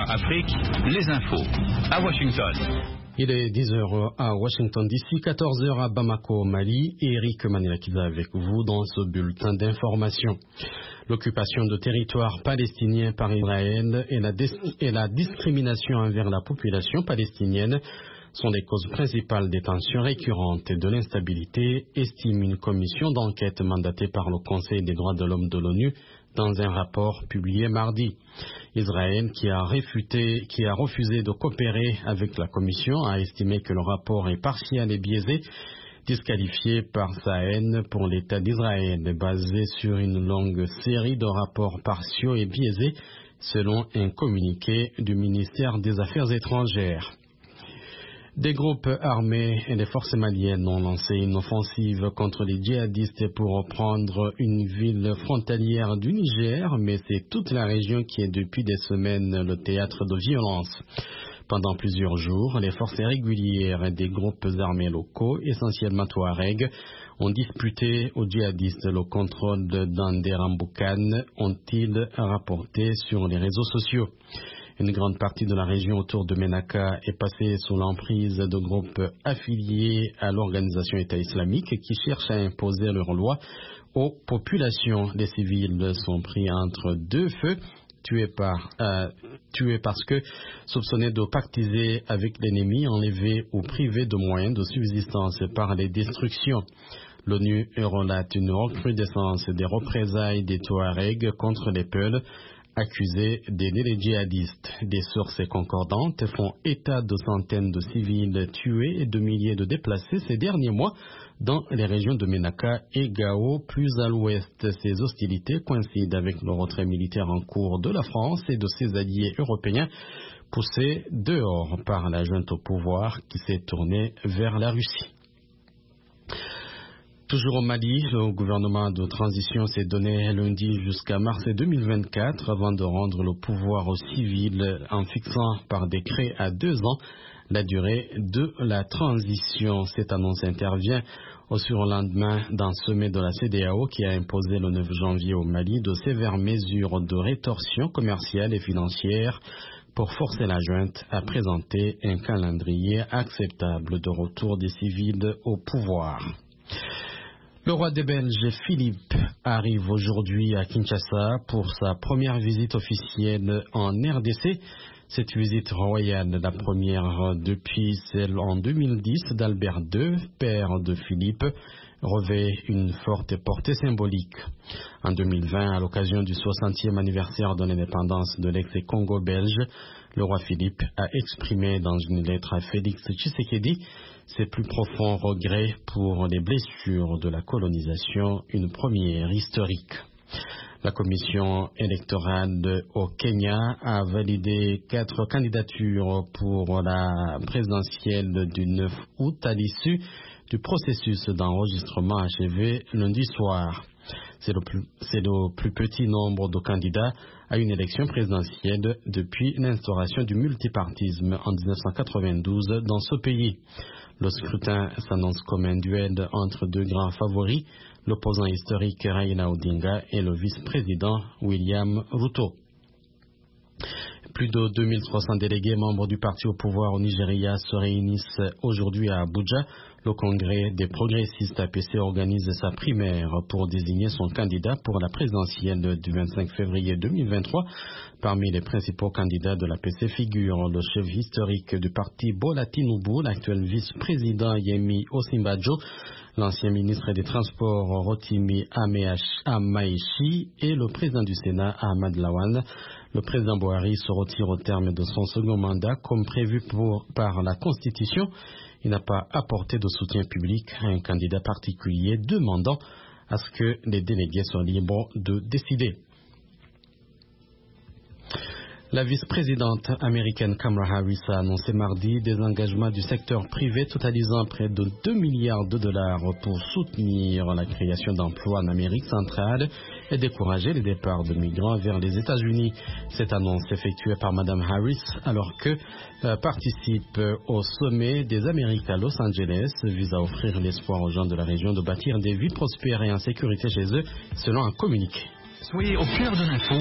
VOA Afrique, les infos à Washington. Il est 10h à Washington DC, 14h à Bamako, Mali, et Eric Manilakiza avec vous dans ce bulletin d'information. L'occupation de territoires palestiniens par Israël et la discrimination envers la population palestinienne sont les causes principales des tensions récurrentes et de l'instabilité, estime une commission d'enquête mandatée par le Conseil des droits de l'homme de l'ONU dans un rapport publié mardi. Israël, qui a refusé de coopérer avec la commission, a estimé que le rapport est partiel et biaisé, disqualifié par sa haine pour l'État d'Israël, basé sur une longue série de rapports partiaux et biaisés, selon un communiqué du ministère des Affaires étrangères. Des groupes armés et des forces maliennes ont lancé une offensive contre les djihadistes pour reprendre une ville frontalière du Niger, mais c'est toute la région qui est depuis des semaines le théâtre de violences. Pendant plusieurs jours, les forces régulières et des groupes armés locaux, essentiellement Touareg, ont disputé aux djihadistes le contrôle d'Anderamboukane, ont-ils rapporté sur les réseaux sociaux. Une grande partie de la région autour de Ménaka est passée sous l'emprise de groupes affiliés à l'organisation État islamique qui cherchent à imposer leurs lois aux populations. Les civils sont pris entre deux feux, tués parce que soupçonnés de pactiser avec l'ennemi, enlevés ou privés de moyens de subsistance par les destructions. L'ONU relate une recrudescence des représailles des Touaregs contre les Peuls, accusés d'aider les djihadistes. Des sources concordantes font état de centaines de civils tués et de milliers de déplacés ces derniers mois dans les régions de Ménaka et Gao, plus à l'ouest. Ces hostilités coïncident avec le retrait militaire en cours de la France et de ses alliés européens, poussés dehors par la junte au pouvoir qui s'est tournée vers la Russie. Toujours au Mali, le gouvernement de transition s'est donné lundi jusqu'à mars 2024 avant de rendre le pouvoir aux civils en fixant par décret à 2 ans la durée de la transition. Cette annonce intervient au surlendemain d'un sommet de la CEDEAO qui a imposé le 9 janvier au Mali de sévères mesures de rétorsion commerciale et financière pour forcer la junte à présenter un calendrier acceptable de retour des civils au pouvoir. Le roi des Belges, Philippe, arrive aujourd'hui à Kinshasa pour sa première visite officielle en RDC. Cette visite royale, la première depuis celle en 2010 d'Albert II, père de Philippe, revêt une forte portée symbolique. En 2020, à l'occasion du 60e anniversaire de l'indépendance de l'ex-Congo belge, le roi Philippe a exprimé dans une lettre à Félix Tshisekedi ses plus profonds regrets pour les blessures de la colonisation, une première historique. La commission électorale au Kenya a validé 4 candidatures pour la présidentielle du 9 août à l'issue du processus d'enregistrement achevé lundi soir. C'est le plus petit nombre de candidats à une élection présidentielle depuis l'instauration du multipartisme en 1992 dans ce pays. Le scrutin s'annonce comme un duel entre 2 grands favoris, l'opposant historique Raila Odinga et le vice-président William Ruto. Plus de 2300 délégués membres du parti au pouvoir au Nigeria se réunissent aujourd'hui à Abuja. Le congrès des progressistes APC organise sa primaire pour désigner son candidat pour la présidentielle du 25 février 2023. Parmi les principaux candidats de l'APC figurent le chef historique du parti Bola Tinubu, l'actuel vice-président Yemi Osinbajo, l'ancien ministre des Transports Rotimi Amaechi et le président du Sénat Ahmad Lawan. Le président Buhari se retire au terme de son second mandat comme prévu par la Constitution. Il n'a pas apporté de soutien public à un candidat particulier, demandant à ce que les délégués soient libres de décider. La vice-présidente américaine Kamala Harris a annoncé mardi des engagements du secteur privé totalisant près de 2 milliards de dollars pour soutenir la création d'emplois en Amérique centrale et décourager les départs de migrants vers les États-Unis. Cette annonce effectuée par Mme Harris alors que participe au sommet des Amériques à Los Angeles vise à offrir l'espoir aux gens de la région de bâtir des vies prospères et en sécurité chez eux, selon un communiqué. Soyez au cœur de l'info.